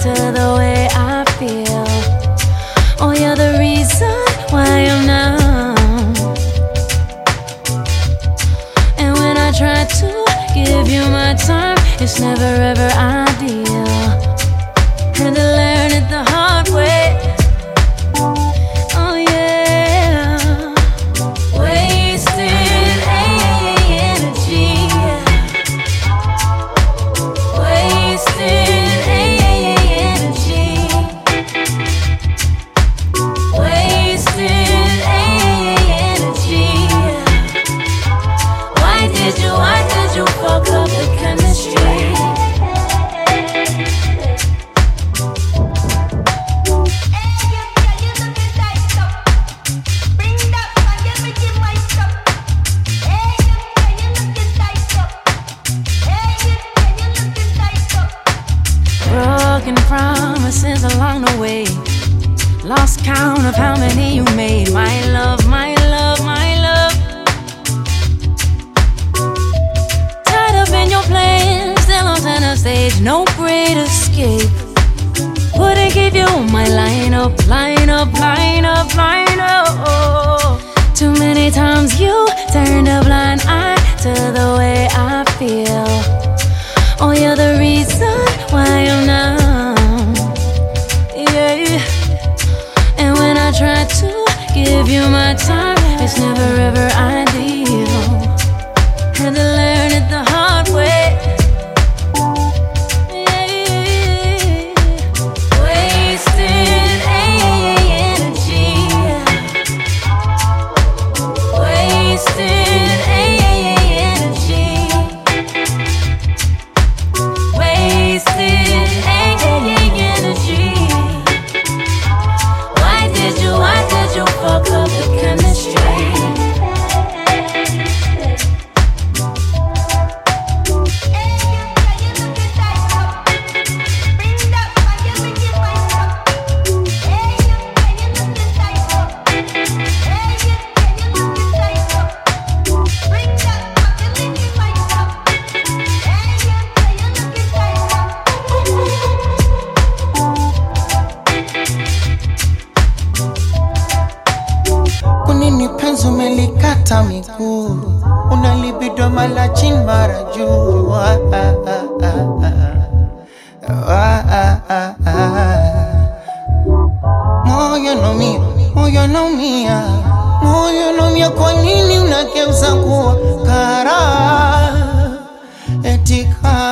to the way I feel. Oh, you're the reason why I'm numb. And when I try to give you my time, it's never ever ideal. Had to learn it the hard way. Oh yeah, wasted energy, wasted energy, wasted energy. Why did you fuck up the chemistry? Broken promises along the way. Lost count of how many you made. My love, my love, my love. Tied up in your plans, still on center stage, no great escape. Wouldn't give you my line up, line up, line up, line up. Too many times you turned a blind eye to the way I feel. Oh, you're the reason why I'm numb. Yeah. And when I try to give you my time, it's never ever ideal. Had to learn it the hard way. Yeah. Wasted energy, wasted energy, wasted energy. Why did you fuck up the chemistry? Kunini penzi umelikata miguu, unalibido mara chini mara juu. Moyo naumia, moyo naumia. Kwa nini unageuza kuwa kara? Eti kara